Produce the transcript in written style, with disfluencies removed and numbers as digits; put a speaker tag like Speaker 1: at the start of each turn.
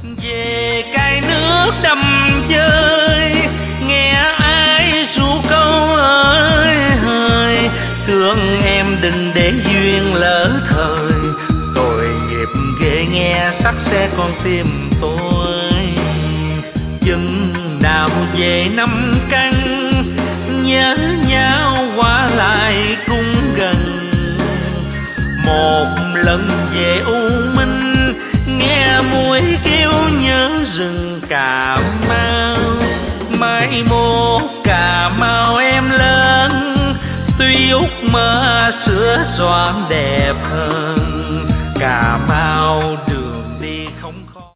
Speaker 1: Về cái nước đầm chơi, nghe ai ru câu ơi hời, thương em đừng để duyên lỡ thời, tội nghiệp ghê nghe sắc xe con tim tôi. Chừng nào về năm căn, nhớ nhau qua lại cũng gần, một lần về U Minh, nghe muối kêu nhớ rừng Cà Mau. Mai mốt Cà Mau em lớn, tuy ước mơ xưa xoan đẹp hơn.